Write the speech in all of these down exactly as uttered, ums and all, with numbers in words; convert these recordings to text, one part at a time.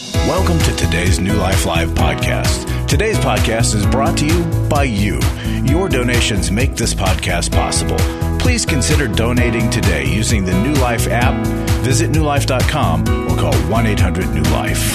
Welcome to today's New Life Live podcast. Today's podcast is brought to you by you. Your donations make this podcast possible. Please consider donating today using the New Life app. Visit new life dot com or call one eight hundred new life.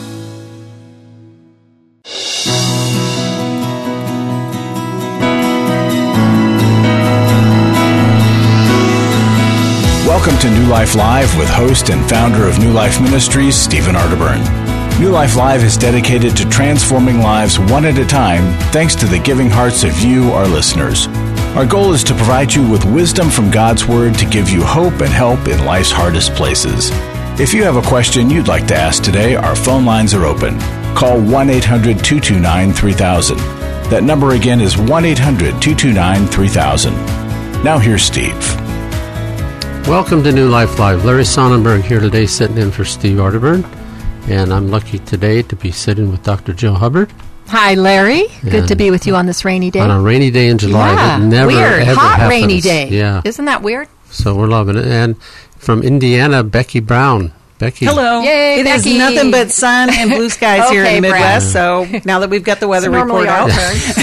Welcome to New Life Live with host and founder of New Life Ministries, Stephen Arterburn. New Life Live is dedicated to transforming lives one at a time thanks to the giving hearts of you, our listeners. Our goal is to provide you with wisdom from God's Word to give you hope and help in life's hardest places. If you have a question you'd like to ask today, our phone lines are open. Call one eight hundred two two nine three thousand. That number again is one eight hundred two two nine three thousand. Now here's Steve. Welcome to New Life Live. Larry Sonnenberg here today, sitting in for Steve Arterburn. And I'm lucky today to be sitting with Doctor Jill Hubbard. Hi, Larry. Good and to be with you on this rainy day. On a rainy day in July. Yeah, that never, weird. Ever Hot happens. rainy day. Yeah. Isn't that weird? So we're loving it. And from Indiana, Becky Brown. Becky. Hello. Yay, it Becky. is nothing but sun and blue skies okay, here in the Midwest. Brad. So now that we've got the weather it's report out.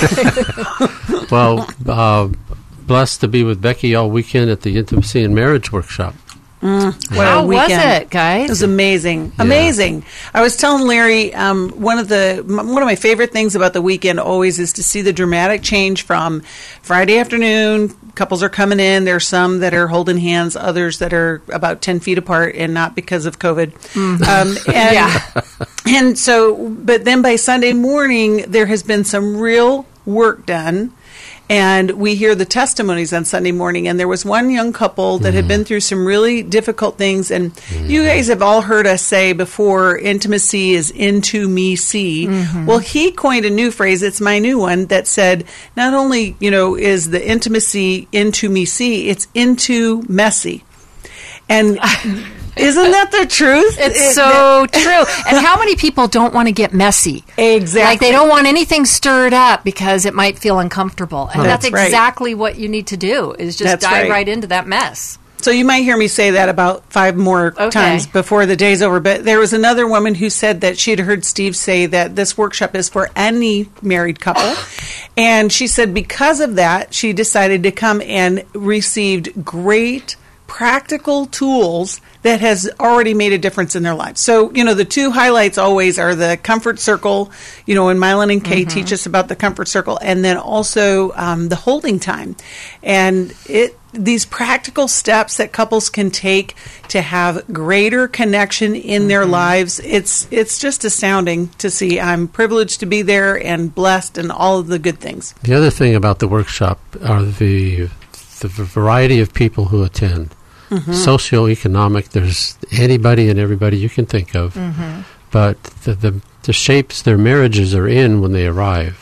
Well, uh, blessed to be with Becky all weekend at the Intimacy and Marriage Workshop. Mm, How was it, guys? It was amazing, yeah. amazing. I was telling Larry, um, one of the m- one of my favorite things about the weekend always is to see the dramatic change from Friday afternoon. Couples are coming in. There's some that are holding hands, others that are about ten feet apart, and not because of COVID. Mm. Um, and, yeah. and so, but then by Sunday morning, there has been some real work done. And we hear the testimonies on Sunday morning. And there was one young couple that mm. had been through some really difficult things. And mm. you guys have all heard us say before, intimacy is into me see. Mm-hmm. Well, he coined a new phrase. It's my new one that said, not only, you know, is the intimacy into me see, it's into messy. And isn't that the truth? It's it, so it, true. And how many people don't want to get messy? Exactly. Like they don't want anything stirred up because it might feel uncomfortable. And that's, that's exactly right. what you need to do is just that's dive right. right into that mess. So you might hear me say that about five more okay. times before the day's over. But there was another woman who said that she had heard Steve say that this workshop is for any married couple. And she said because of that, she decided to come and received great practical tools that has already made a difference in their lives. So, you know, the two highlights always are the comfort circle, you know, and Mylan and Kay mm-hmm. teach us about the comfort circle, and then also um, the holding time. And it these practical steps that couples can take to have greater connection in mm-hmm. their lives, it's it's just astounding to see. I'm privileged to be there and blessed and all of the good things. The other thing about the workshop are the the variety of people who attend. Mm-hmm. Socioeconomic, there's anybody and everybody you can think of, mm-hmm. but the, the the shapes their marriages are in when they arrive.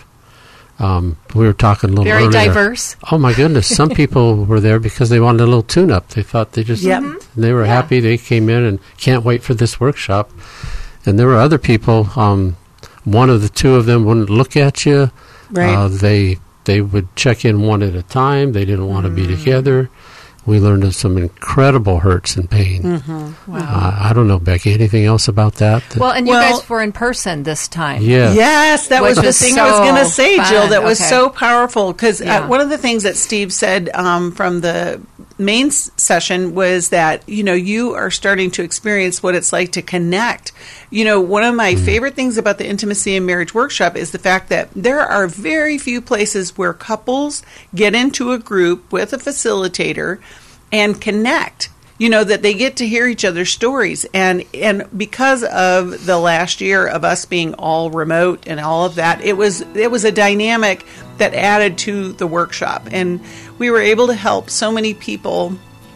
Um, we were talking a little Very earlier. Very diverse. Oh my goodness! Some people were there because they wanted a little tune-up. They thought they just yep. they were yeah. happy. They came in and can't wait for this workshop. And there were other people. Um, one of the two of them wouldn't look at you. Right. Uh, they they would check in one at a time. They didn't want to mm. be together. We learned of some incredible hurts and pain. Mm-hmm. Wow. Uh, I don't know, Becky, anything else about that? that well, and you well, guys were in person this time. Yeah. Yes, that was Which the was thing so I was going to say, fun. Jill. That was okay. so powerful because yeah. uh, one of the things that Steve said um, from the main s- session was that, you know, you are starting to experience what it's like to connect. You know, one of my mm. favorite things about the Intimacy and Marriage Workshop is the fact that there are very few places where couples get into a group with a facilitator and connect, you know, that they get to hear each other's stories. And and because of the last year of us being all remote and all of that, it was it was a dynamic that added to the workshop. And we were able to help so many people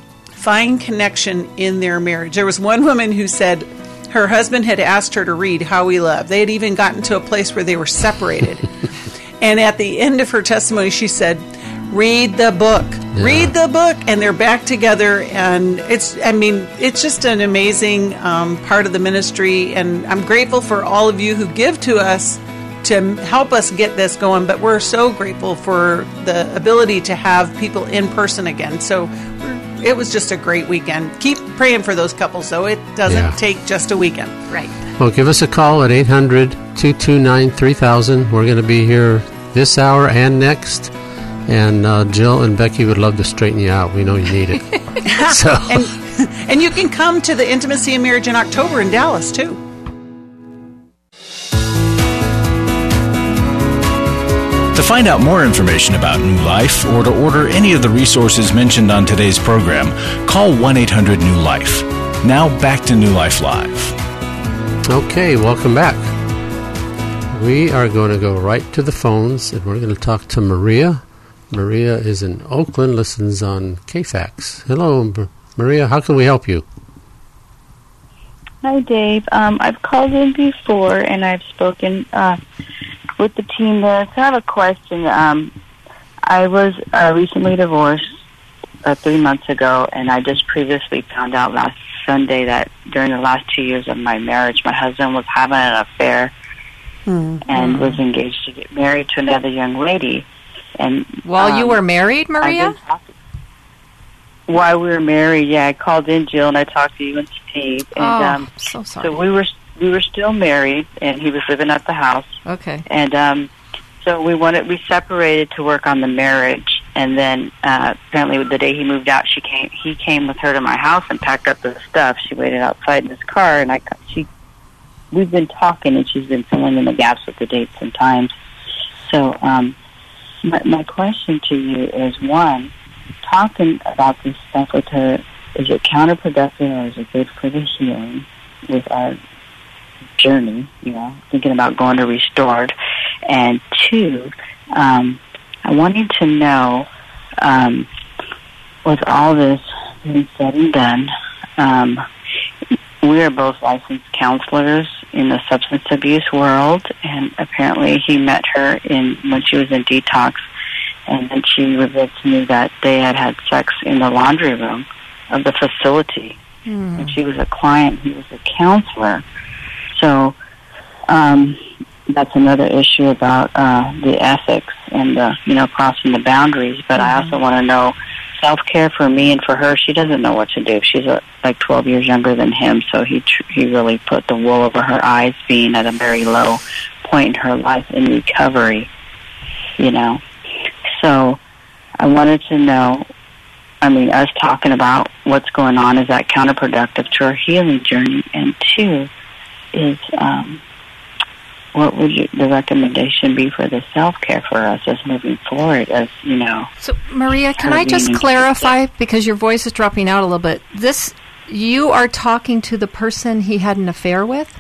find connection in their marriage. There was one woman who said her husband had asked her to read How We Love. They had even gotten to a place where they were separated. And at the end of her testimony, she said, read the book, yeah. read the book, and they're back together. And it's, I mean, it's just an amazing um, part of the ministry. And I'm grateful for all of you who give to us to help us get this going. But we're so grateful for the ability to have people in person again. So it was just a great weekend. Keep praying for those couples, though. It doesn't yeah. take just a weekend. Right. Well, give us a call at eight hundred, two two nine, three thousand. We're going to be here this hour and next. And uh, Jill and Becky would love to straighten you out. We know you need it. so, and, and you can come to the Intimacy and Marriage in October in Dallas, too. To find out more information about New Life or to order any of the resources mentioned on today's program, call one eight hundred new life. Now back to New Life Live. Okay, welcome back. We are going to go right to the phones, and we're going to talk to Maria. Maria is in Oakland, listens on K FAX. Hello, M- Maria. How can we help you? Hi, Dave. Um, I've called in before, and I've spoken uh, with the team there. So I have a question. Um, I was uh, recently divorced uh, three months ago, and I just previously found out last Sunday that during the last two years of my marriage, my husband was having an affair mm-hmm. and was engaged to get married to another young lady. And while um, you were married, Maria? While we were married, yeah, I called in, Jill, and I talked to you and Steve. And, oh, um, so sorry. So we were we were still married, and he was living at the house. Okay. And um, so we wanted we separated to work on the marriage, and then uh, apparently the day he moved out, she came. He came with her to my house and packed up the stuff. She waited outside in his car, and I she we've been talking, and she's been filling in the gaps with the dates and times. So. Um, My, my question to you is, one, talking about this stuff with her, is it counterproductive or is it good for the healing with our journey, you know, thinking about going to Restored? And two, um, I wanted to know, um, with all this being said and done, um, we are both licensed counselors in the substance abuse world, and apparently he met her in when she was in detox, and then she revealed to me that they had had sex in the laundry room of the facility. Mm. And she was a client, he was a counselor. So um, that's another issue about uh, the ethics and the, you know, crossing the boundaries. But mm-hmm. I also want to know self-care for me and for her. She doesn't know what to do. She's a, like twelve years younger than him, so he tr- he really put the wool over her eyes, being at a very low point in her life in recovery, you know. So I wanted to know, I mean, us talking about what's going on, is that counterproductive to our healing journey? And two, is um, what would you, the recommendation be for the self-care for us as moving forward, as, you know. So, Maria, can I just clarify, because your voice is dropping out a little bit. This, you are talking to the person he had an affair with?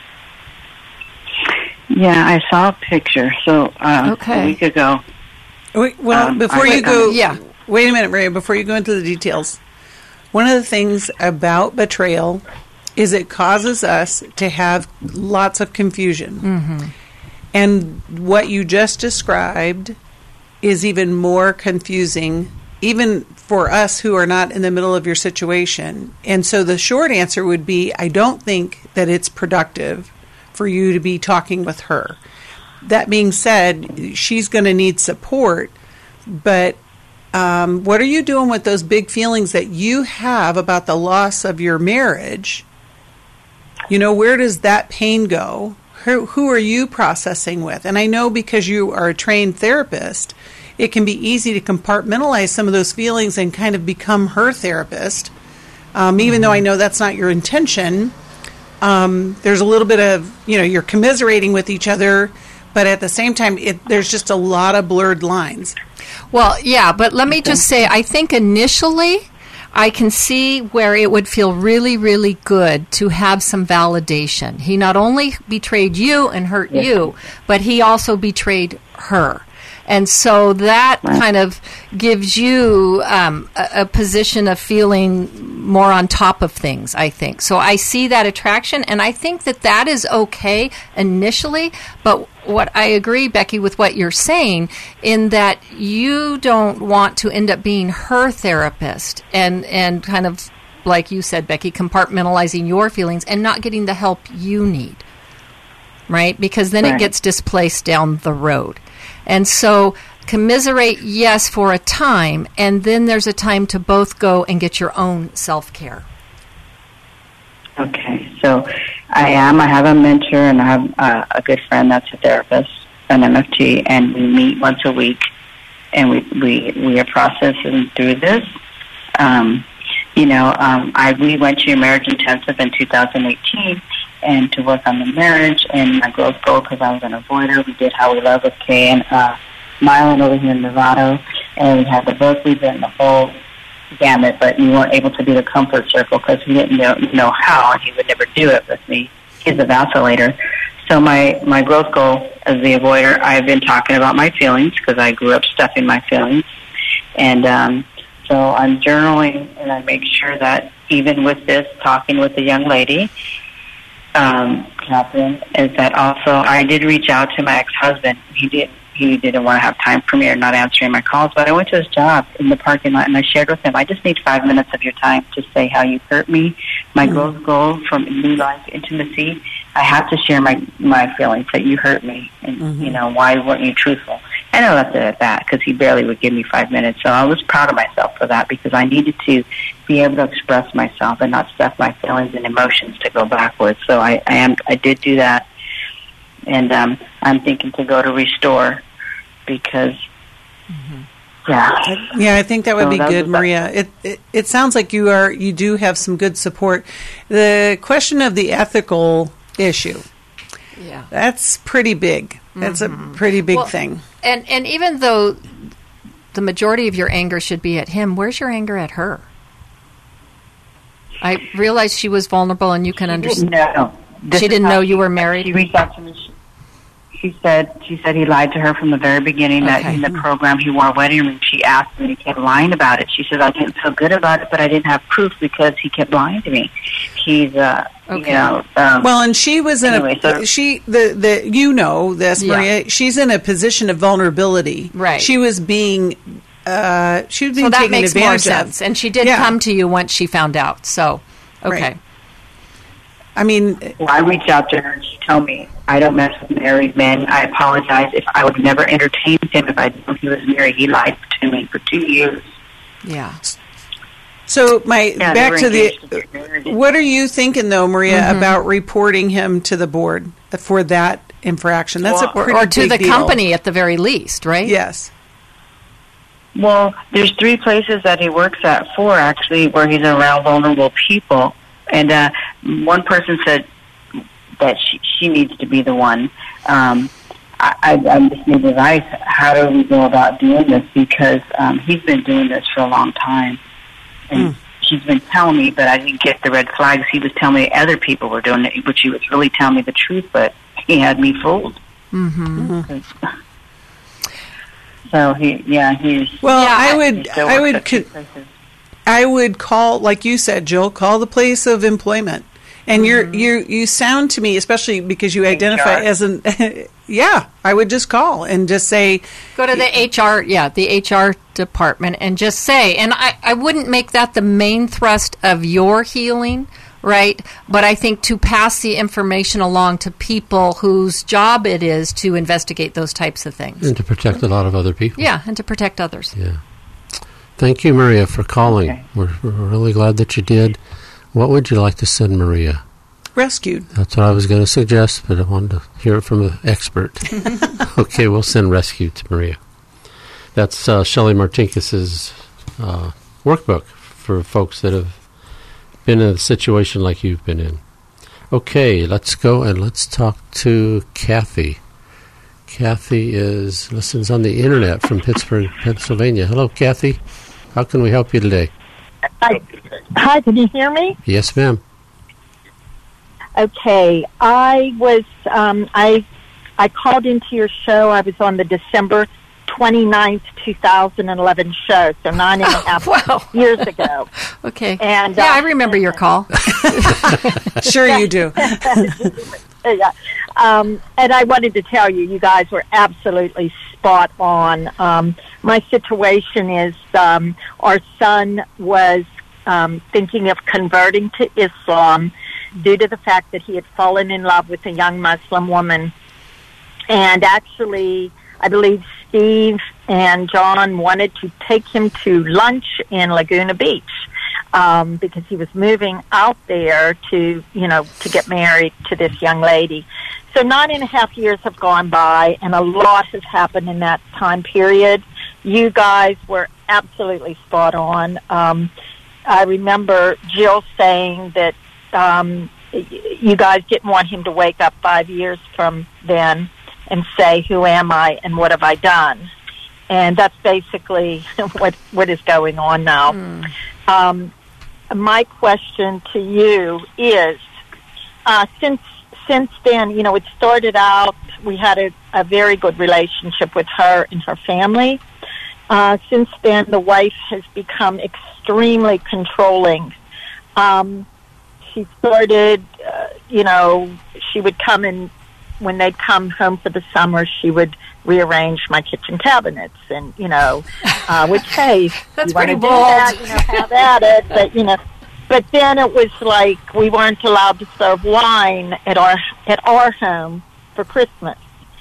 Yeah, I saw a picture. So uh, okay. a week ago. Wait, well, um, before I, you go, um, yeah. wait a minute, Maria, before you go into the details, one of the things about betrayal is it causes us to have lots of confusion. Mm-hmm. And what you just described is even more confusing, even for us who are not in the middle of your situation. And so the short answer would be, I don't think that it's productive for you to be talking with her. That being said, she's going to need support, but um, what are you doing with those big feelings that you have about the loss of your marriage? You know, where does that pain go? Who, who are you processing with? And I know because you are a trained therapist, it can be easy to compartmentalize some of those feelings and kind of become her therapist. Um, even mm-hmm. though I know that's not your intention, um, there's a little bit of, you know, you're commiserating with each other, but at the same time, it, there's just a lot of blurred lines. Well, yeah, but let me just say, I think initially I can see where it would feel really, really good to have some validation. He not only betrayed you and hurt yes. you, but he also betrayed her. And so that right. kind of gives you um, a, a position of feeling more on top of things, I think. So I see that attraction, and I think that that is okay initially. But what I agree, Becky, with what you're saying, in that you don't want to end up being her therapist and, and kind of, like you said, Becky, compartmentalizing your feelings and not getting the help you need, right? Because then right. it gets displaced down the road. And so commiserate, yes, for a time, and then there's a time to both go and get your own self-care. Okay, so I am. I have a mentor, and I have uh, a good friend that's a therapist, an M F T, and we meet once a week, and we we, we are processing through this. Um, you know, um, I we went to your marriage intensive in two thousand eighteen, and to work on the marriage and my growth goal because I was an avoider. We did How We Love with Kay and uh, Mylan over here in Nevada, and we had the book. We did the whole gamut, but we weren't able to do the comfort circle because we didn't know, know how, and he would never do it with me. He's a vacillator. So my, my growth goal as the avoider, I've been talking about my feelings because I grew up stuffing my feelings. And um, so I'm journaling, and I make sure that even with this, talking with the young lady, um, Catherine, is that also I did reach out to my ex-husband. He did. He didn't want to have time for me or not answering my calls, but I went to his job in the parking lot, and I shared with him, I just need five minutes of your time to say how you hurt me, my mm-hmm. growth goal from New Life Intimacy. I have to share my, my feelings that you hurt me, and, mm-hmm. you know, why weren't you truthful? And I left it at that because he barely would give me five minutes. So I was proud of myself for that because I needed to be able to express myself and not stuff my feelings and emotions to go backwards. So I, I am I did do that. And um, I'm thinking to go to Restore because, mm-hmm. yeah, yeah, I think that would so be that good, Maria. It, it it sounds like you are you do have some good support. The question of the ethical issue, yeah, that's pretty big. That's mm-hmm. a pretty big well, thing. And and even though the majority of your anger should be at him, where's your anger at her? I realized she was vulnerable, and you can understand. No. She didn't know you were married? She reached out to me. She, she said she said he lied to her from the very beginning, okay. that in the program he wore a wedding ring. She asked me, and he kept lying about it. She said, I didn't feel good about it, but I didn't have proof because he kept lying to me. He's, uh, okay. you know... Um, well, and she was in anyway, a... So, she, the, the, you know this, yeah. Maria. She's in a position of vulnerability. Right. She was being... Uh, she was being so that taken makes advantage more of. sense. And she did yeah. come to you once she found out. So, okay. Right. I mean... Well, I reached out to her, and she told me, I don't mess with married men. I apologize if I would never entertain him if I knew he was married. He lied to me for two years. Yeah. So, my yeah, back to the... What are you thinking, though, Maria, mm-hmm. about reporting him to the board for that infraction? That's well, a pretty Or to big the deal. company at the very least, right? Yes. Well, there's three places that he works at, four actually, where he's around vulnerable people. And uh, one person said that she, she needs to be the one. Um, I, I, I just need advice. How do we go about doing this? Because um, he's been doing this for a long time. And mm. she's been telling me, but I didn't get the red flags. He was telling me other people were doing it, which he was really telling me the truth, but he had me fooled. Mm-hmm. Mm-hmm. So he, yeah, he's. Well, yeah, I would, I would, co- I would call, like you said, Jill, call the place of employment. And mm-hmm. you're, you, you sound to me, especially because you identify H R. as an, yeah, I would just call and just say, go to the H R, yeah, the H R department, and just say, and I, I wouldn't make that the main thrust of your healing. Right, but I think to pass the information along to people whose job it is to investigate those types of things. And to protect a lot of other people. Yeah, and to protect others. Yeah. Thank you, Maria, for calling. Okay. We're, we're really glad that you did. What would you like to send Maria? Rescued. That's what I was going to suggest, but I wanted to hear it from an expert. Okay, we'll send Rescued to Maria. That's uh, Shelley Martinkus's uh, workbook for folks that have been in a situation like you've been in. Okay, let's go and let's talk to Kathy. Kathy is listens on the internet from Pittsburgh, Pennsylvania. Hello, Kathy. How can we help you today? Hi, Hi can you hear me? Yes, ma'am. Okay, I was um, I I called into your show. I was on the December twenty-ninth, twenty eleven show, so nine and a half oh, wow. years ago. Okay. And yeah, uh, I remember your call. Sure you do. yeah. Um, and I wanted to tell you, you guys were absolutely spot on. Um, my situation is um, our son was um, thinking of converting to Islam due to the fact that he had fallen in love with a young Muslim woman. And actually, I believe Steve and John wanted to take him to lunch in Laguna Beach. um, because he was moving out there to, you know, to get married to this young lady. So nine and a half years have gone by, and a lot has happened in that time period. You guys were absolutely spot on. Um, I remember Jill saying that um, you guys didn't want him to wake up five years from then and say, who am I and what have I done? And that's basically what what is going on now. Mm. Um, my question to you is, uh, since since then, you know, it started out, we had a, a very good relationship with her and her family. Uh, since then, the wife has become extremely controlling. Um, she started, uh, you know, she would come in, when they'd come home for the summer, she would rearrange my kitchen cabinets and, you know, uh, which, hey, that's you want pretty to do bold. that, you know, have at it, but, you know, but then it was like we weren't allowed to serve wine at our, at our home for Christmas.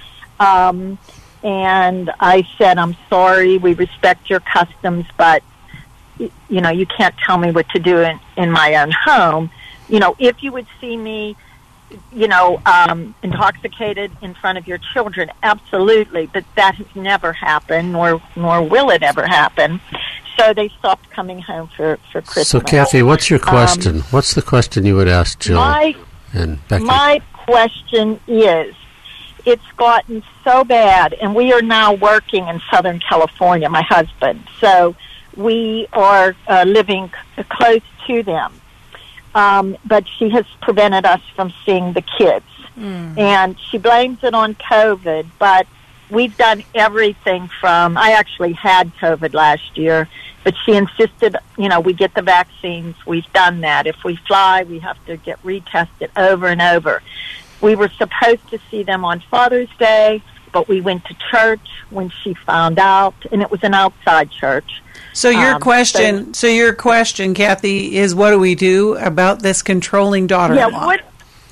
Um, and I said, I'm sorry, we respect your customs, but, you know, you can't tell me what to do in, in my own home. You know, if you would see me, you know, um, intoxicated in front of your children, absolutely, but that has never happened, nor nor will it ever happen. So they stopped coming home for, for Christmas. So, Kathy, what's your question? Um, what's the question you would ask Jill my, and Becky? My question is, it's gotten so bad, and we are now working in Southern California, my husband, so we are uh, living c- close to them. Um, but she has prevented us from seeing the kids. Mm. And she blames it on COVID, but we've done everything from, I actually had COVID last year, but she insisted, you know, we get the vaccines. We've done that. If we fly, we have to get retested over and over. We were supposed to see them on Father's Day, but we went to church when she found out, and it was an outside church. So your um, question, so, so your question, Kathy, is what do we do about this controlling daughter-in-law? Yeah, what,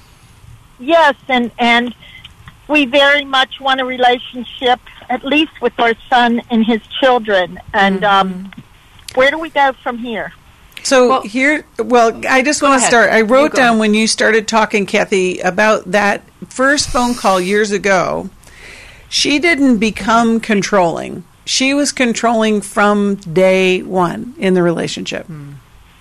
yes, and and we very much want a relationship, at least with our son and his children. And mm-hmm. um, where do we go from here? So well, here, well, I just want to start. I wrote down ahead. When you started talking, Kathy, about that first phone call years ago. She didn't become controlling. She was controlling from day one in the relationship. Hmm.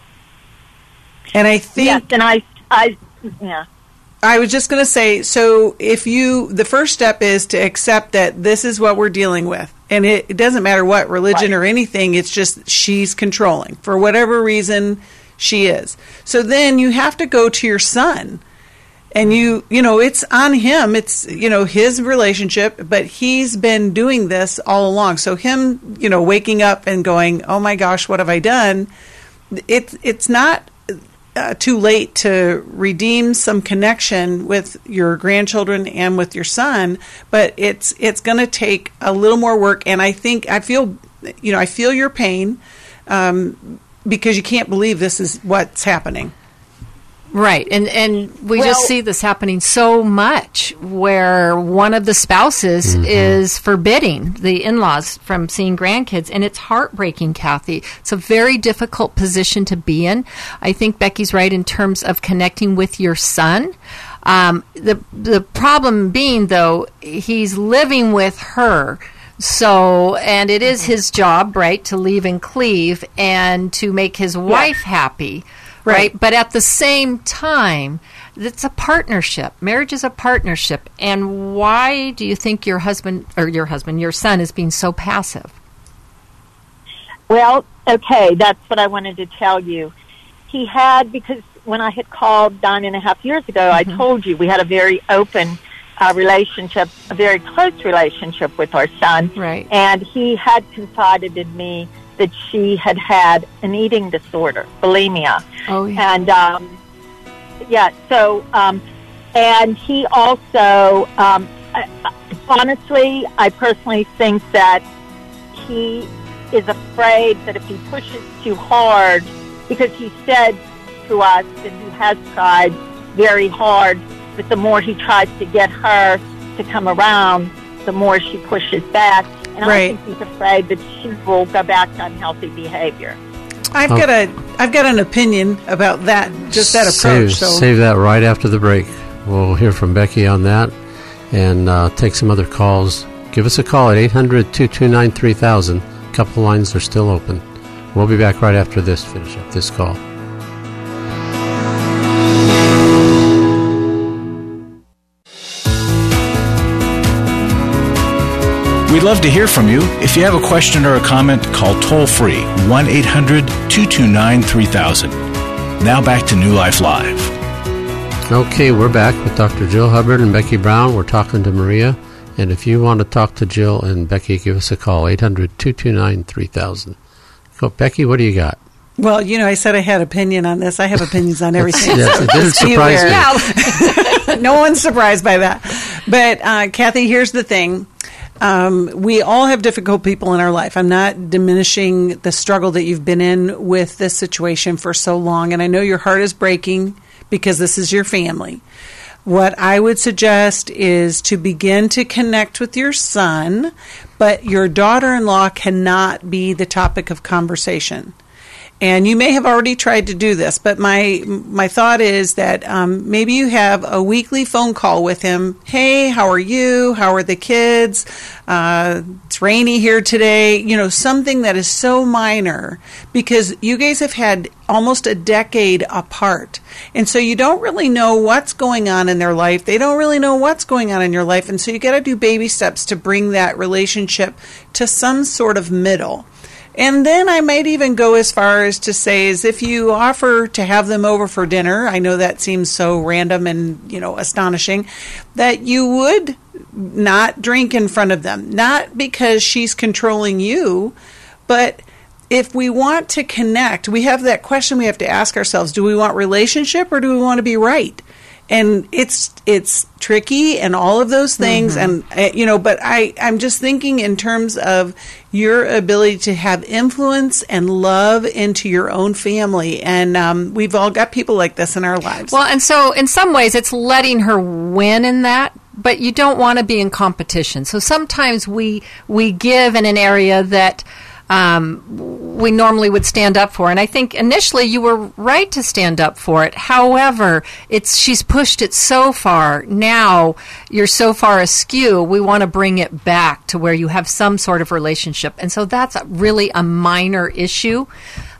And I think... Yes, and I... I yeah. I was just going to say, so if you... The first step is to accept that this is what we're dealing with. And it, it doesn't matter what religion right. or anything, it's just she's controlling. For whatever reason, she is. So then you have to go to your son. And you, you know, it's on him. It's, you know, his relationship, but he's been doing this all along. So him, you know, waking up and going, oh my gosh, what have I done? It's, it's not uh, too late to redeem some connection with your grandchildren and with your son, but it's, it's going to take a little more work. And I think, I feel, you know, I feel your pain um, because you can't believe this is what's happening. Right, and and we well, just see this happening so much where one of the spouses mm-hmm. is forbidding the in-laws from seeing grandkids, and it's heartbreaking, Kathy. It's a very difficult position to be in. I think Becky's right in terms of connecting with your son. Um, the the problem being, though, he's living with her. So, and it is his job, right, to leave and cleave and to make his wife yeah. happy. Right. right, but at the same time, it's a partnership. Marriage is a partnership. And why do you think your husband, or your husband, your son, is being so passive? Well, okay, that's what I wanted to tell you. He had, because when I had called nine and a half years ago, mm-hmm. I told you we had a very open uh, relationship, a very close relationship with our son. Right. And he had confided in me that she had had an eating disorder, bulimia. Oh, yeah. And, um, yeah, so, um, and he also, um, I, honestly, I personally think that he is afraid that if he pushes too hard, because he said to us that he has tried very hard, but the more he tries to get her to come around, the more she pushes back. And right. I think he's afraid that she will go back to unhealthy behavior. I've Oh. got a I've got an opinion about that, just that approach. Save, so save that right after the break. We'll hear from Becky on that and uh, take some other calls. Give us a call at eight hundred, two two nine, three thousand. A couple lines are still open. We'll be back right after this. Finish up this call. We'd love to hear from you. If you have a question or a comment, call toll-free one eight hundred, two two nine, three thousand. Now back to New Life Live. Okay, we're back with Doctor Jill Hubbard and Becky Brown. We're talking to Maria. And if you want to talk to Jill and Becky, give us a call, eight hundred, two two nine, three thousand. Go, Becky, what do you got? Well, you know, I said I had opinion on this. I have opinions on everything. Yes, it didn't surprise me. Yeah. No one's surprised by that. But, uh, Kathy, here's the thing. Um, we all have difficult people in our life. I'm not diminishing the struggle that you've been in with this situation for so long. And I know your heart is breaking because this is your family. What I would suggest is to begin to connect with your son, but your daughter-in-law cannot be the topic of conversation. And you may have already tried to do this, but my my thought is that um, maybe you have a weekly phone call with him. Hey, how are you? How are the kids? Uh, it's rainy here today. You know, something that is so minor because you guys have had almost a decade apart. And so you don't really know what's going on in their life. They don't really know what's going on in your life. And so you got to do baby steps to bring that relationship to some sort of middle. And then I might even go as far as to say is if you offer to have them over for dinner, I know that seems so random and, you know, astonishing, that you would not drink in front of them. Not because she's controlling you, but if we want to connect, we have that question we have to ask ourselves. Do we want relationship or do we want to be right? And it's it's tricky and all of those things. Mm-hmm. And, uh, you know, but I, I'm just thinking in terms of your ability to have influence and love into your own family. And um, we've all got people like this in our lives. Well, and so in some ways it's letting her win in that, but you don't want to be in competition. So sometimes we we give in an area that Um, we normally would stand up for. And I think initially you were right to stand up for it. However, it's she's pushed it so far. Now you're so far askew, we want to bring it back to where you have some sort of relationship. And so that's a, really a minor issue.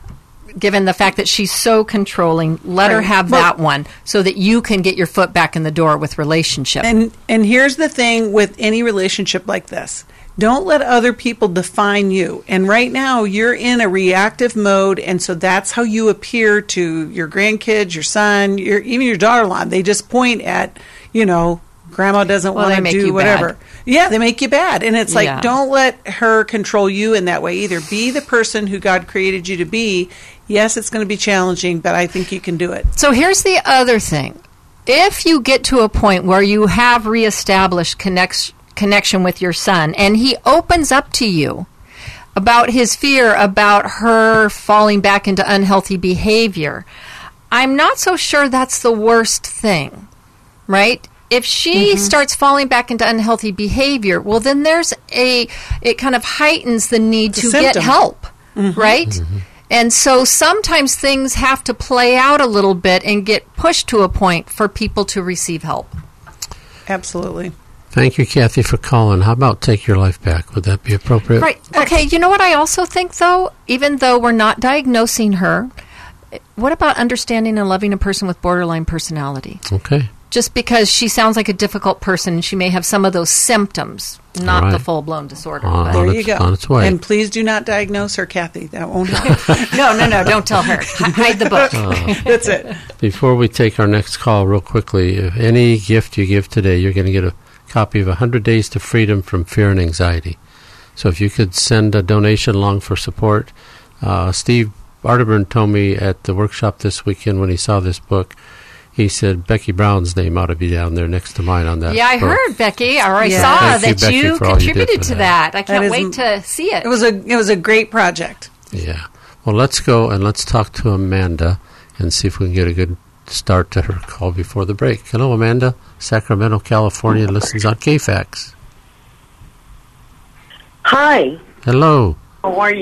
Given the fact that she's so controlling, let her have well, that one so that you can get your foot back in the door with relationship. And and here's the thing with any relationship like this. Don't let other people define you. And right now, you're in a reactive mode, and so that's how you appear to your grandkids, your son, your, even your daughter-in-law. They just point at, you know, Grandma doesn't well, want to do whatever. Bad. Yeah, they make you bad. And it's like, yeah. Don't let her control you in that way either. Be the person who God created you to be. Yes, it's going to be challenging, but I think you can do it. So here's the other thing. If you get to a point where you have reestablished connection, connection with your son, and he opens up to you about his fear about her falling back into unhealthy behavior, I'm not so sure that's the worst thing, right? If she mm-hmm. starts falling back into unhealthy behavior, well, then there's a, it kind of heightens the need the to symptom. get help, mm-hmm. right? Mm-hmm. And so sometimes things have to play out a little bit and get pushed to a point for people to receive help. Absolutely. Thank you, Kathy, for calling. How about take your life back? Would that be appropriate? Right. Okay, you know what I also think, though? Even though we're not diagnosing her, what about understanding and loving a person with borderline personality? Okay. Just because she sounds like a difficult person and she may have some of those symptoms, not right. the full-blown disorder. Uh, but. There on you its, go. On its way. And please do not diagnose her, Kathy. That won't help. no, no, no, don't tell her. H- hide the book. Uh, That's it. Before we take our next call, real quickly, if any gift you give today, you're going to get a copy of one hundred Days to Freedom from Fear and Anxiety. So if you could send a donation along for support. Uh, Steve Arterburn told me at the workshop this weekend when he saw this book, he said Becky Brown's name ought to be down there next to mine on that Yeah, I book. heard, Becky, or I Yeah. saw Thank you, that Becky, you for all you did contributed for to that. that. I That can't is wait m- to see it. It was a it was a great project. Yeah. Well, let's go and let's talk to Amanda and see if we can get a good start to her call before the break. Hello, Amanda. Sacramento, California, listens on K FAX. Hi. Hello. How are you?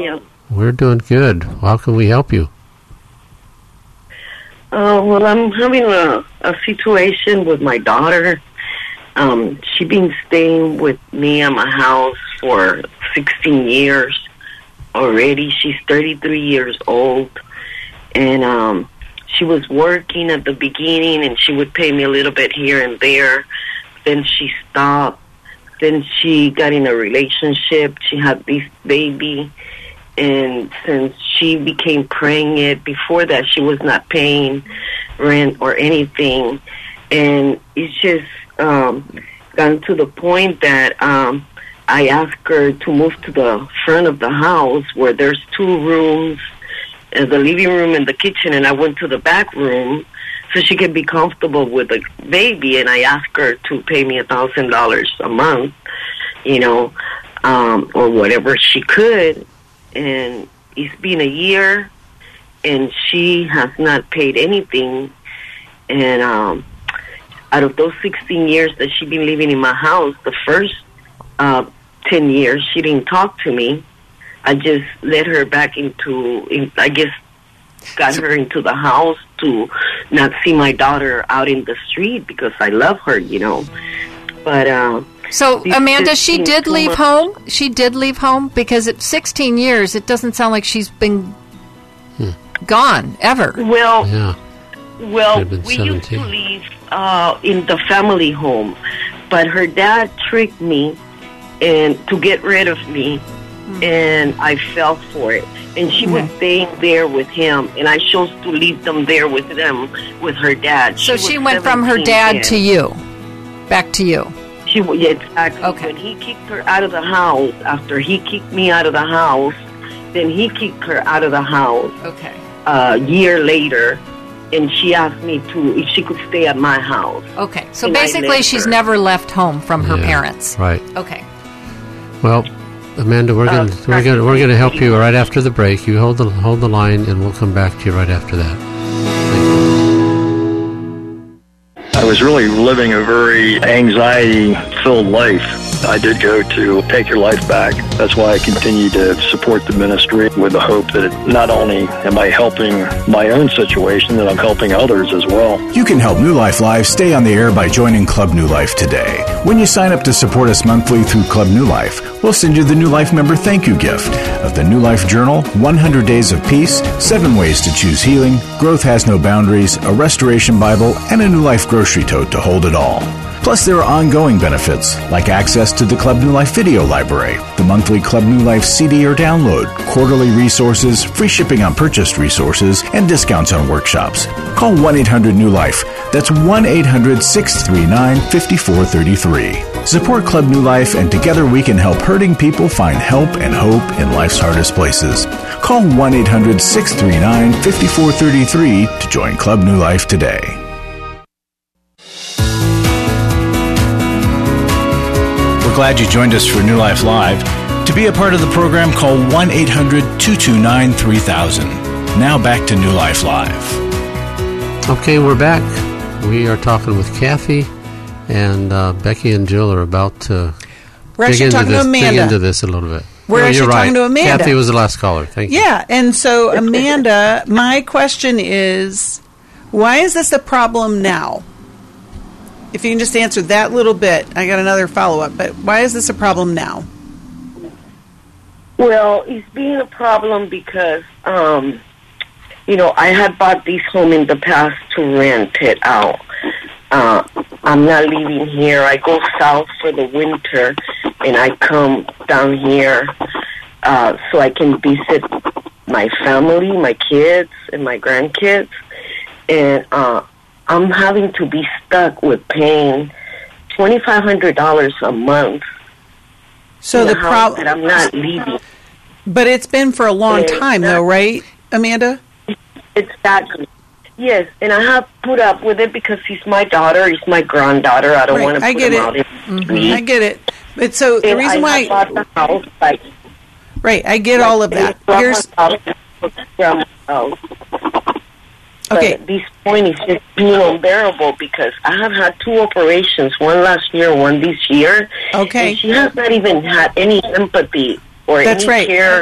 We're doing good. How can we help you? Uh, well, I'm having a, a situation with my daughter. Um, she's been staying with me at my house for sixteen years already. She's thirty-three years old. And um, she was working at the beginning, and she would pay me a little bit here and there. Then she stopped. Then she got in a relationship. She had this baby. And since she became pregnant, before that she was not paying rent or anything. And it's just um, gotten to the point that um, I asked her to move to the front of the house where there's two rooms, uh, the living room and the kitchen, and I went to the back room so she could be comfortable with the baby. And I asked her to pay me a thousand dollars a month, you know, um, or whatever she could. And it's been a year, and she has not paid anything. And um, out of those sixteen years that she's been living in my house, the first uh, ten years, she didn't talk to me. I just let her back into, in, I guess, got her into the house to not see my daughter out in the street because I love her, you know. But uh, so, Amanda, she did leave home? She did leave home? Because at sixteen years, it doesn't sound like she's been hmm. gone, ever. Well, yeah. well we seventeen. Used to live uh, in the family home, but her dad tricked me and to get rid of me, hmm. and I fell for it. And she mm-hmm. was staying there with him, and I chose to leave them there with them, with her dad. So she, she went from her dad then. to you, back to you. She yeah, exactly. Okay. When he kicked her out of the house, after he kicked me out of the house, then he kicked her out of the house. Okay. A year later, and she asked me to if she could stay at my house. Okay. So basically, she's her. never left home from her yeah, parents. Right. Okay. Well, Amanda, we're going to we're going we're going to help you right after the break. You hold the hold the line, and we'll come back to you right after that. I was really living a very anxiety-filled life. I did go to Take Your Life Back. That's why I continue to support the ministry with the hope that it, not only am I helping my own situation, that I'm helping others as well. You can help New Life Live stay on the air by joining Club New Life today. When you sign up to support us monthly through Club New Life, we'll send you the New Life member thank you gift of the New Life Journal, one hundred Days of Peace, seven Ways to Choose Healing, Growth Has No Boundaries, a Restoration Bible, and a New Life grocery tote to hold it all. Plus, there are ongoing benefits, like access to the Club New Life video library, the monthly Club New Life C D or download, quarterly resources, free shipping on purchased resources, and discounts on workshops. Call one eight hundred new life. That's one eight hundred six three nine five four three three. Support Club New Life, and together we can help hurting people find help and hope in life's hardest places. Call one eight hundred six three nine five four three three to join Club New Life today. Glad you joined us for New Life Live. To be a part of the program, call one eight hundred two two nine three thousand. Now back to New Life Live. Okay, we're back. We are talking with Kathy, and uh, Becky and Jill are about to We're dig actually into talking this, to Amanda. dig into this a little bit. We're no, actually you're talking right. to Amanda. Kathy was the last caller. Thank you. Yeah, and so Amanda, my question is, why is this a problem now? If you can just answer that little bit, I got another follow-up, but why is this a problem now? Well, it's been a problem because, um, you know, I had bought this home in the past to rent it out. Uh, I'm not living here. I go south for the winter, and I come down here uh, so I can visit my family, my kids, and my grandkids. And uh I'm having to be stuck with paying twenty-five hundred dollars a month. So the problem that I'm not leaving. But it's been for a long and time, though, right, Amanda? Exactly. Yes, and I have put up with it because he's my daughter, he's my granddaughter. I don't right. want to put I get him it. out in the street. I get it. But so the and reason I why, bought the house, like, right? I get like, all of that. Here's from house. Okay. But at this point, it's just being unbearable because I have had two operations, one last year, one this year. Okay. And she has not even had any empathy or That's any right. care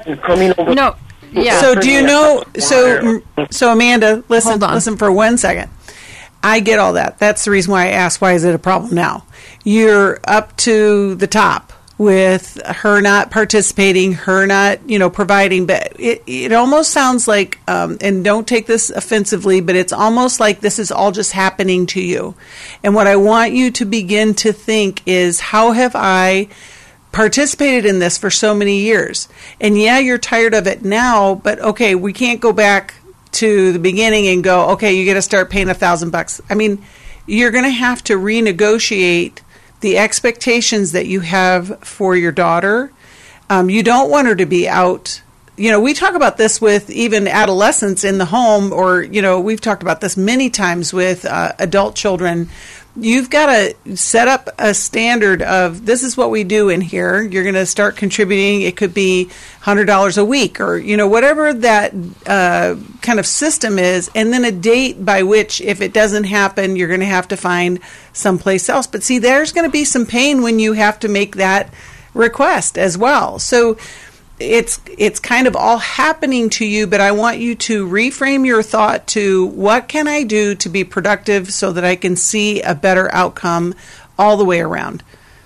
coming over. No, yeah. So do you know? So so Amanda, listen, Hold on. listen for one second. I get all that. That's the reason why I asked, why is it a problem now? You're up to the top with her not participating, her not, you know, providing. But it, it almost sounds like, um, and don't take this offensively, but it's almost like this is all just happening to you. And what I want you to begin to think is, how have I participated in this for so many years? And yeah, you're tired of it now, but okay, we can't go back to the beginning and go, okay, you got to start paying a thousand bucks. I mean, you're going to have to renegotiate the expectations that you have for your daughter. Um, you don't want her to be out. You know, we talk about this with even adolescents in the home, or, you know, we've talked about this many times with uh, adult children. You've got to set up a standard of, this is what we do in here. You're going to start contributing. It could be one hundred dollars a week, or, you know, whatever that uh, kind of system is. And then a date by which, if it doesn't happen, you're going to have to find someplace else. But see, there's going to be some pain when you have to make that request as well. So it's it's kind of all happening to you, but I want you to reframe your thought to, what can I do to be productive so that I can see a better outcome all the way around?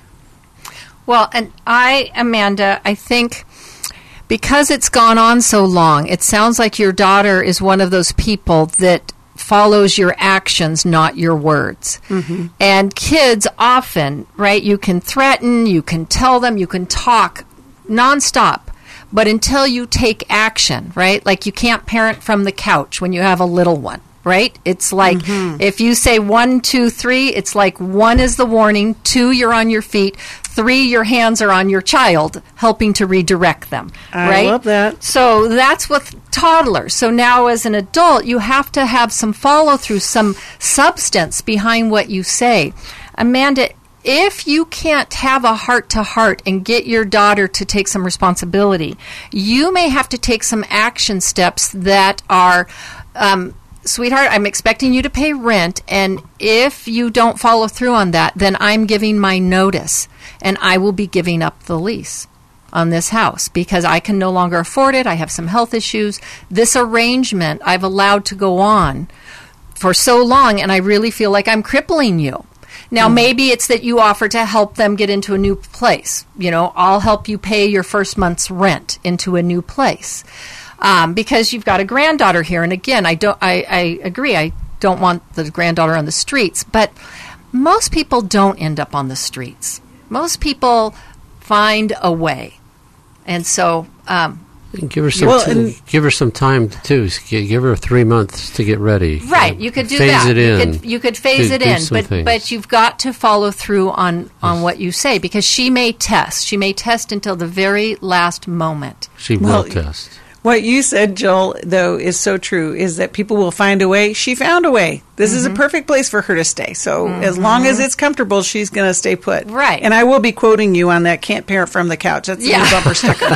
Well, and I, Amanda, I think because it's gone on so long, it sounds like your daughter is one of those people that follows your actions, not your words. Mm-hmm. And kids often, right, you can threaten, you can tell them, you can talk nonstop. But until you take action, right? Like, you can't parent from the couch when you have a little one, right? It's like, mm-hmm. if you say one, two, three, it's like one is the warning, two, you're on your feet, three, your hands are on your child, helping to redirect them, I right? love that. So that's with toddlers. So now as an adult, you have to have some follow-through, some substance behind what you say. Amanda, if you can't have a heart-to-heart and get your daughter to take some responsibility, you may have to take some action steps that are, um, sweetheart, I'm expecting you to pay rent, and if you don't follow through on that, then I'm giving my notice, and I will be giving up the lease on this house because I can no longer afford it. I have some health issues. This arrangement I've allowed to go on for so long, and I really feel like I'm crippling you. Now, mm. maybe it's that you offer to help them get into a new place. You know, I'll help you pay your first month's rent into a new place um, because you've got a granddaughter here. And again, I don't. I, I agree. I don't want the granddaughter on the streets. But most people don't end up on the streets. Most people find a way, and so. Um, Give her some. Well, t- give her some time too. Give her three months to get ready. Right, you could do phase that. It in. You could, you could phase do, it do in, but things. but you've got to follow through on, on what you say because she may test. She may test until the very last moment. She Well, will test. What you said, Joel, though, is so true, is that people will find a way. She found a way. This mm-hmm. is a perfect place for her to stay. So mm-hmm. as long as it's comfortable, she's going to stay put. Right. And I will be quoting you on that can't parent from the couch. That's yeah. a bumper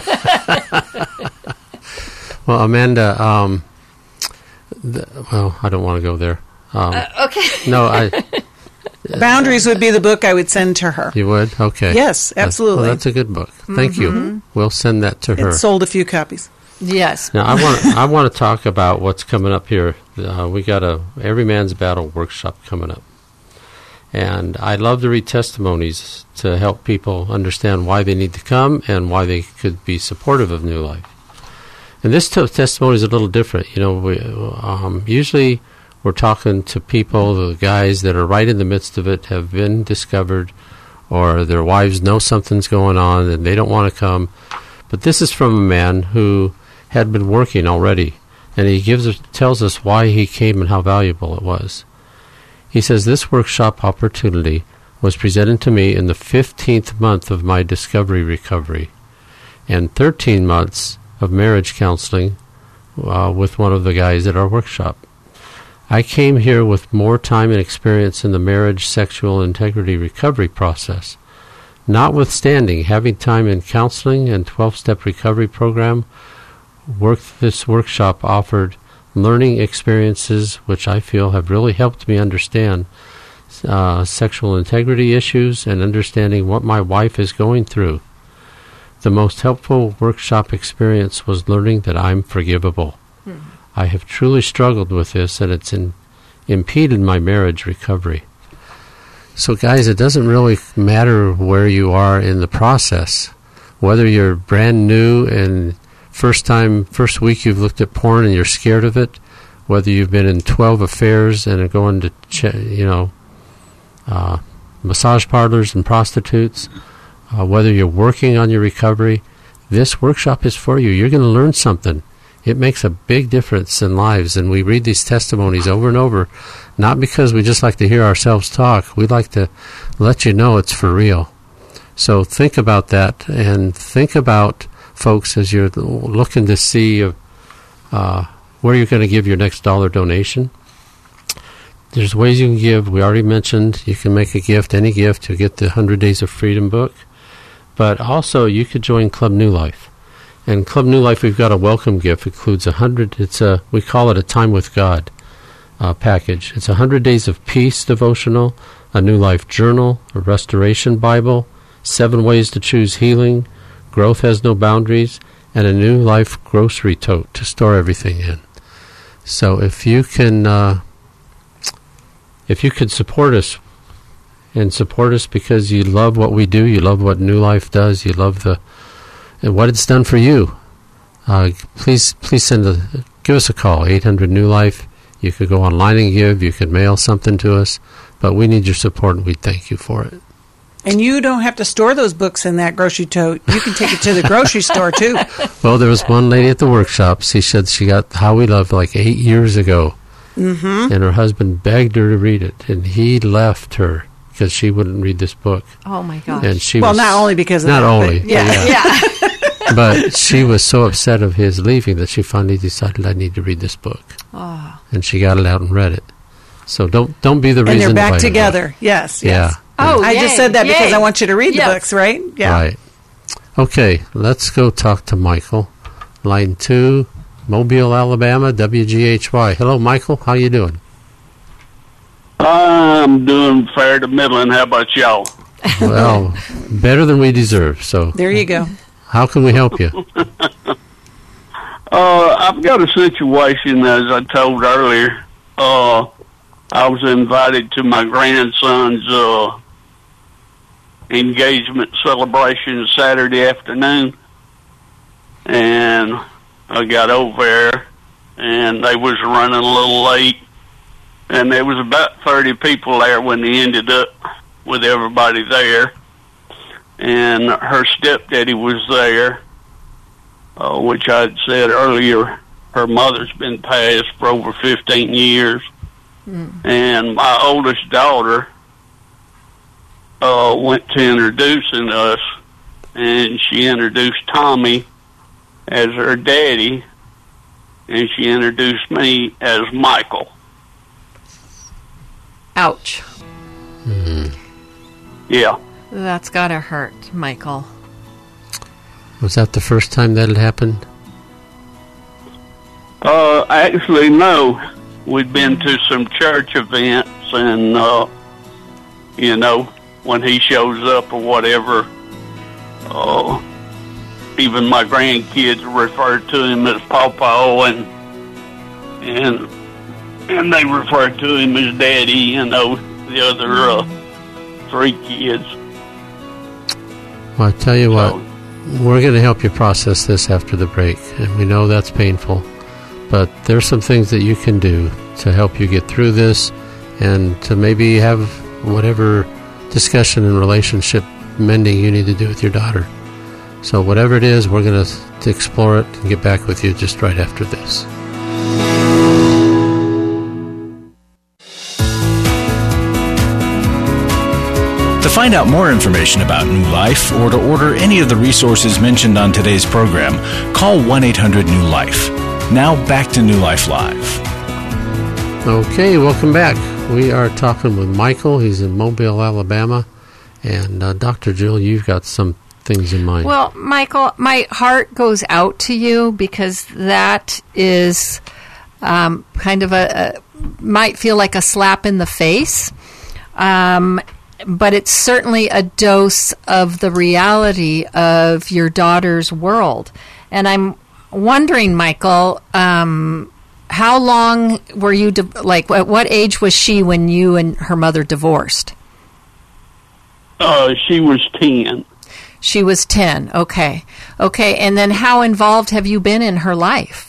sticker. Well, Amanda, um, the, well, I don't want to go there. Um, uh, okay. No, I... Boundaries would be the book I would send to her. You would? Okay. Yes, absolutely. That's, well, that's a good book. Thank mm-hmm. you. We'll send that to her. It sold a few copies. Yes. Now, I want I want to talk about what's coming up here. Uh, we got a Every Man's Battle workshop coming up. And I love to read testimonies to help people understand why they need to come and why they could be supportive of New Life. And this t- testimony is a little different. You know, we, um, usually we're talking to people, the guys that are right in the midst of it, have been discovered, or their wives know something's going on and they don't want to come. But this is from a man who had been working already, and he gives us, tells us why he came and how valuable it was. He says, this workshop opportunity was presented to me in the fifteenth month of my discovery recovery and thirteen months of marriage counseling uh, with one of the guys at our workshop. I came here with more time and experience in the marriage sexual integrity recovery process. Notwithstanding having time in counseling and twelve-step recovery program, work this workshop offered learning experiences which I feel have really helped me understand uh, sexual integrity issues and understanding what my wife is going through. the most helpful workshop experience was learning that I'm forgivable. Hmm. I have truly struggled with this, and it's in, impeded my marriage recovery. So, guys, it doesn't really matter where you are in the process. Whether you're brand new and first time, first week you've looked at porn and you're scared of it, whether you've been in twelve affairs and are going to, ch- you know, uh, massage parlors and prostitutes, uh, whether you're working on your recovery, this workshop is for you. You're going to learn something. It makes a big difference in lives, and we read these testimonies over and over, not because we just like to hear ourselves talk. We like to let you know it's for real. So think about that, and think about, folks, as you're looking to see uh, where you're going to give your next dollar donation. There's ways you can give. We already mentioned you can make a gift, any gift. You'll get the one hundred Days of Freedom book. But also, you could join Club New Life. And Club New Life, we've got a welcome gift. It includes a hundred. It's a we call it a Time with God uh, package. It's a hundred days of peace devotional, a New Life journal, a restoration Bible, seven ways to choose healing, growth has no boundaries, and a New Life grocery tote to store everything in. So if you can, uh, if you can support us, and support us because you love what we do, you love what New Life does, you love the and what it's done for you, uh, please please send a give us a call, eight hundred New Life. You could go online and give, you could mail something to us, but we need your support and we thank you for it. And you don't have to store those books in that grocery tote. You can take it to the grocery store too. Well, there was one lady at the workshop. She said she got How We Love like eight years ago, mm-hmm. and her husband begged her to read it, and he left her because she wouldn't read this book. Oh my gosh! And she well, was, not only because of not that, only, but yeah, yeah. yeah. But she was so upset of his leaving that she finally decided, I need to read this book. Oh. And she got it out and read it. So don't don't be the and reason. And they're back to together. Yes. Yeah. Yes. Oh, I yay, just said that yay. because I want you to read yes. the books, right? Yeah. Right. Okay, let's go talk to Michael. Line two, Mobile, Alabama, W G H Y. Hello, Michael. How you doing? I'm doing fair to middling. How about y'all? Well, better than we deserve. So there you go. How can we help you? uh, I've got a situation, as I told earlier. Uh, I was invited to my grandson's uh, engagement celebration Saturday afternoon, and I got over there, and they was running a little late, and there was about thirty people there when they ended up with everybody there. And her stepdaddy was there, uh, which I'd said earlier, her mother's been passed for over fifteen years. Mm. And my oldest daughter uh, went to introducing us, and she introduced Tommy as her daddy, and she introduced me as Michael. Ouch. Mm-hmm. Yeah. That's gotta hurt, Michael. Was that the first time that had happened? Uh, actually, no. We'd been to some church events, and, uh, you know, when he shows up or whatever, uh, even my grandkids refer to him as Pawpaw, and, and, and they refer to him as Daddy, you know, the other, uh, three kids. Well, I tell you what, we're going to help you process this after the break, and we know that's painful, but there's some things that you can do to help you get through this and to maybe have whatever discussion and relationship mending you need to do with your daughter. So whatever it is, we're going to explore it and get back with you just right after this. To find out more information about New Life or to order any of the resources mentioned on today's program, call one eight hundred new life. Now back to New Life Live. Okay, welcome back. We are talking with Michael. He's in Mobile, Alabama. And uh, Doctor Jill, you've got some things in mind. Well, Michael, my heart goes out to you because that is um, kind of a, a, might feel like a slap in the face. Um but it's certainly a dose of the reality of your daughter's world. And I'm wondering, Michael, um, how long were you, di- like, at what age was she when you and her mother divorced? Uh, she was ten. She was ten. Okay. Okay. And then how involved have you been in her life?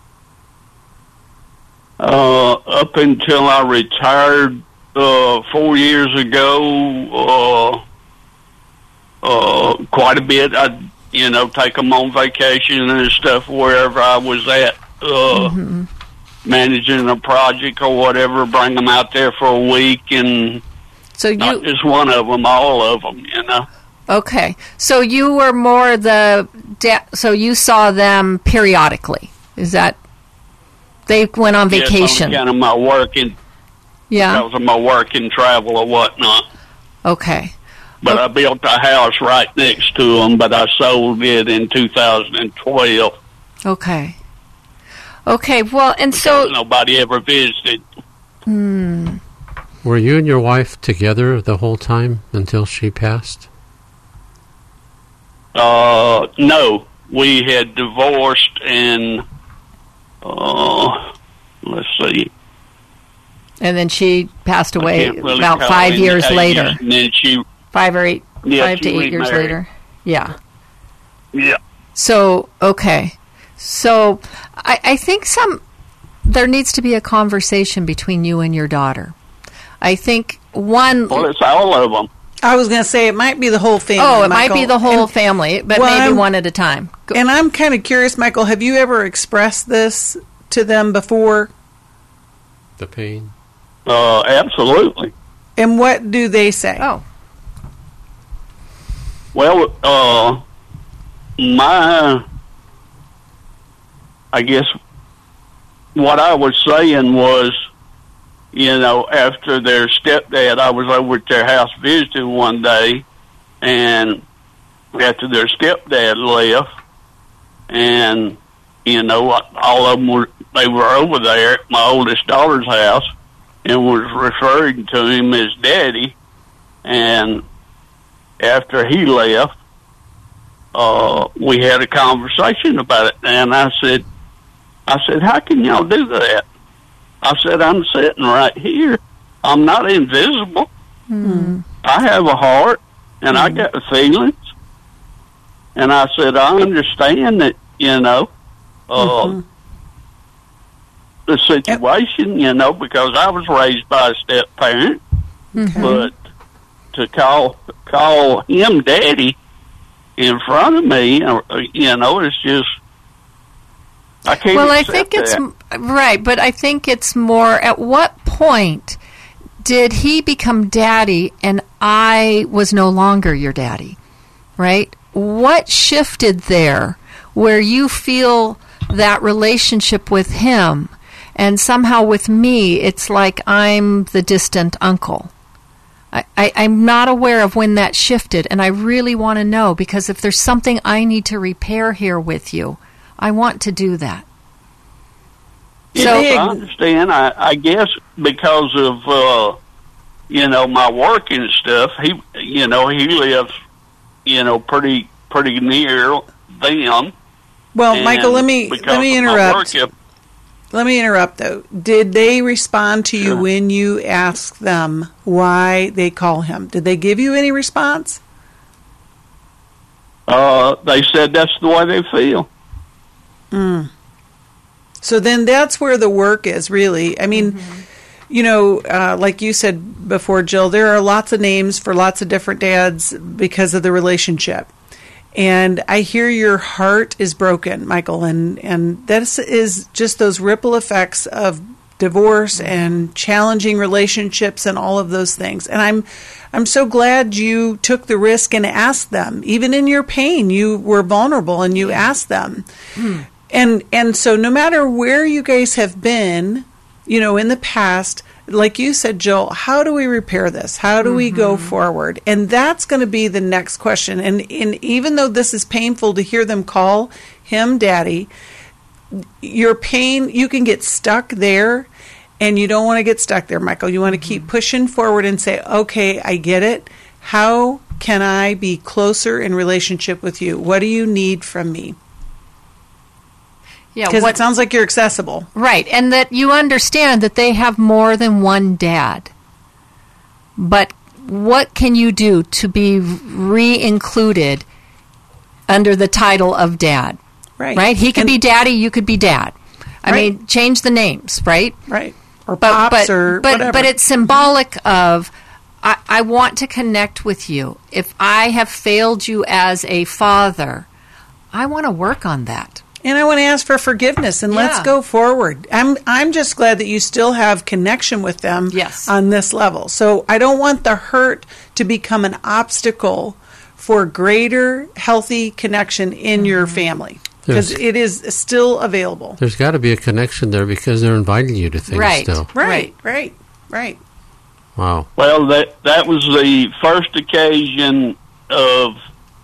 Uh, up until I retired uh, four years ago, uh, uh, quite a bit. I, you know, take them on vacation and stuff wherever I was at, uh, mm-hmm. managing a project or whatever. Bring them out there for a week, and so you, not just one of them, all of them. You know. Okay, so you were more the da- so you saw them periodically. Is that? They went on vacation. Yes, on account of my work and yeah, because of my work and travel or whatnot. Okay. But okay. I built a house right next to them, but I sold it in two thousand twelve. Okay. Okay. Well, and so nobody ever visited. Hmm. Were you and your wife together the whole time until she passed? Uh, no, we had divorced and. Uh, let's see. And then she passed away really about five years later. And then she, five or eight, yeah, five to eight years later. Yeah. Yeah. So okay, so I, I think some there needs to be a conversation between you and your daughter. I think one. Well, it's all of them. I was going to say it might be the whole family. Oh, it Michael. might be the whole and, family, but well, maybe I'm, one at a time. Go. And I'm kind of curious, Michael, have you ever expressed this to them before? The pain? Uh, absolutely. And what do they say? Oh. Well, uh, my, I guess what I was saying was, you know, after their stepdad, I was over at their house visiting one day, and after their stepdad left, and, you know, all of them were, they were over there at my oldest daughter's house and was referring to him as Daddy, and after he left, uh, we had a conversation about it, and I said, I said, how can y'all do that? I said, I'm sitting right here. I'm not invisible. Mm-hmm. I have a heart, and mm-hmm. I got feelings. And I said, I understand that, you know, uh, mm-hmm. the situation, you know, because I was raised by a step-parent. Mm-hmm. But to call call him Daddy in front of me, you know, it's just... I can't well, I think it's that. right, but I think it's more at what point did he become daddy and I was no longer your daddy, right? What shifted there where you feel that relationship with him and somehow with me it's like I'm the distant uncle? I, I, I'm not aware of when that shifted, and I really want to know, because if there's something I need to repair here with you, I want to do that. So yes, I understand. I, I guess because of uh, you know, my work and stuff. He, you know, he lives, you know, pretty pretty near them. Well, Michael, let me let me interrupt. Work, let me interrupt though. Did they respond to you sure. when you asked them why they call him? Did they give you any response? Uh, they said that's the way they feel. Mm. So then that's where the work is, really. I mean, mm-hmm. you know, uh, like you said before, Jill, there are lots of names for lots of different dads because of the relationship. And I hear your heart is broken, Michael, and, and that is just those ripple effects of divorce and challenging relationships and all of those things. And I'm I'm so glad you took the risk and asked them. Even in your pain, you were vulnerable and you asked them. Mm. And and so no matter where you guys have been, you know, in the past, like you said, Jill, how do we repair this? How do mm-hmm. we go forward? And that's going to be the next question. And, and even though this is painful to hear them call him Daddy, your pain, you can get stuck there. And you don't want to get stuck there, Michael. You want to keep pushing forward and say, okay, I get it. How can I be closer in relationship with you? What do you need from me? Yeah, because it sounds like you're accessible. Right, and that you understand that they have more than one dad. But what can you do to be re-included under the title of dad? Right. Right? He could and, be daddy, you could be dad. I right. mean, change the names, right? Right. Or but, pops but, or but, whatever. But it's symbolic of, I, I want to connect with you. If I have failed you as a father, I want to work on that. And I want to ask for forgiveness, and yeah. let's go forward. I'm I'm just glad that you still have connection with them yes. on this level. So I don't want the hurt to become an obstacle for greater healthy connection in mm-hmm. your family. Because it is still available. There's got to be a connection there because they're inviting you to things right. still. Right, right, right. Wow. Well, that that was the first occasion of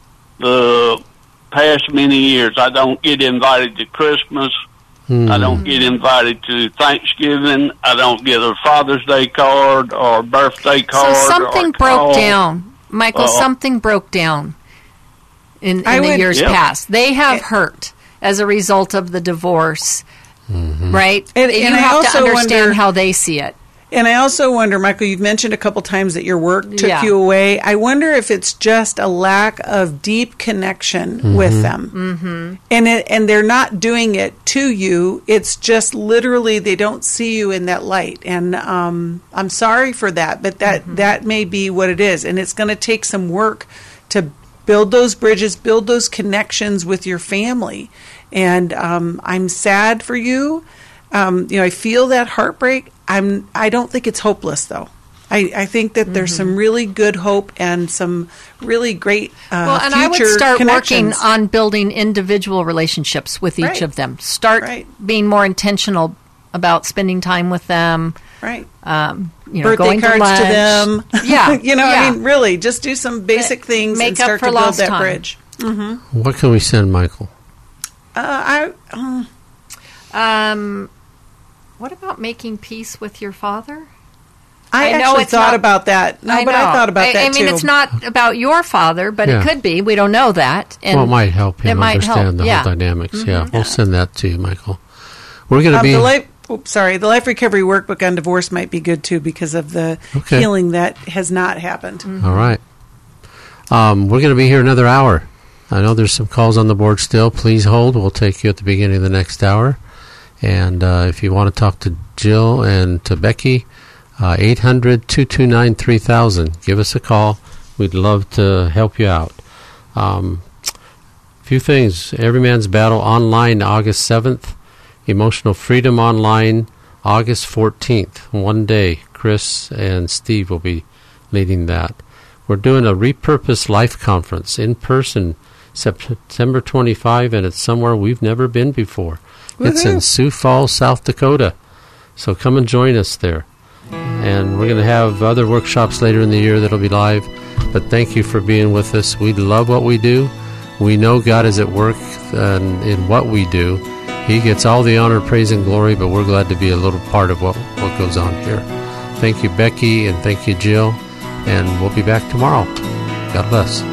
the past many years. I don't get invited to Christmas. Hmm. I don't get invited to Thanksgiving. I don't get a Father's Day card or birthday card. So something or broke call. down. Michael, uh, something broke down. In, in the would, years yeah. past. They have hurt as a result of the divorce, mm-hmm. right? And, you and have I also to understand wonder, how they see it. And I also wonder, Michael, you've mentioned a couple times that your work took yeah. you away. I wonder if it's just a lack of deep connection mm-hmm. with them. Mm-hmm. And it, and they're not doing it to you. It's just literally they don't see you in that light. And um, I'm sorry for that, but that, mm-hmm. that may be what it is. And it's going to take some work to build those bridges, build those connections with your family. And um, I'm sad for you. Um, you know, I feel that heartbreak. I'm. I don't think it's hopeless, though. I, I think that mm-hmm. there's some really good hope and some really great uh, well, and future I would start connections. working on building individual relationships with each right. of them. Start right. being more intentional about spending time with them. Right. Um, you know, Birthday going cards to, lunch. to them. Yeah. you know, yeah. I mean, really, just do some basic things Make and start up for to build lost that time. bridge. Mm-hmm. What can we send Michael? Uh, I. Um, Um, what about making peace with your father? I, I know actually it's thought not, about that. No, I but know. I thought about I, that I mean, too. it's not about your father, but Yeah. it could be. We don't know that. And well, it might help him it might understand help. the yeah. whole dynamics. Mm-hmm. Yeah, we'll send that to you, Michael. We're going to Um, be... the life, oops, sorry, the Life Recovery Workbook on Divorce might be good too because of the Okay. healing that has not happened. Mm-hmm. All right. Um, we're going to be here another hour. I know there's some calls on the board still. Please hold. We'll take you at the beginning of the next hour. And uh, if you want to talk to Jill and to Becky, uh, eight hundred, two two nine, three thousand. Give us a call. We'd love to help you out. Um, a few things. Every Man's Battle online August seventh. Emotional Freedom online August fourteenth. One day. Chris and Steve will be leading that. We're doing a Repurpose Life Conference in person September twenty-fifth, and it's somewhere we've never been before. Woo-hoo. It's in Sioux Falls, South Dakota. So come and join us there. And we're going to have other workshops later in the year that'll be live. But thank you for being with us. We love what we do. We know God is at work uh, in what we do. He gets all the honor, praise, and glory, but we're glad to be a little part of what, what goes on here. Thank you, Becky, and thank you, Jill. And we'll be back tomorrow. God bless.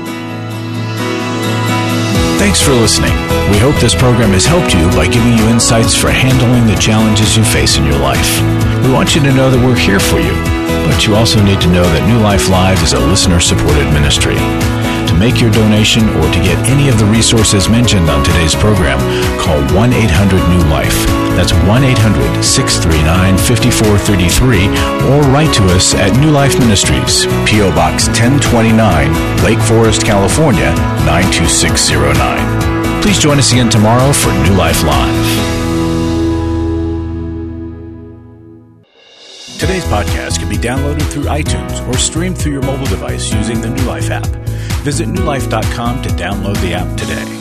Thanks for listening. We hope this program has helped you by giving you insights for handling the challenges you face in your life. We want you to know that we're here for you, but you also need to know that New Life Live is a listener-supported ministry. To make your donation or to get any of the resources mentioned on today's program, call one eight hundred new life. That's one eight hundred, six three nine, five four three three, or write to us at New Life Ministries, P O Box ten twenty-nine, Lake Forest, California, nine two six zero nine. Please join us again tomorrow for New Life Live. Today's podcast can be downloaded through iTunes or streamed through your mobile device using the New Life app. Visit new life dot com to download the app today.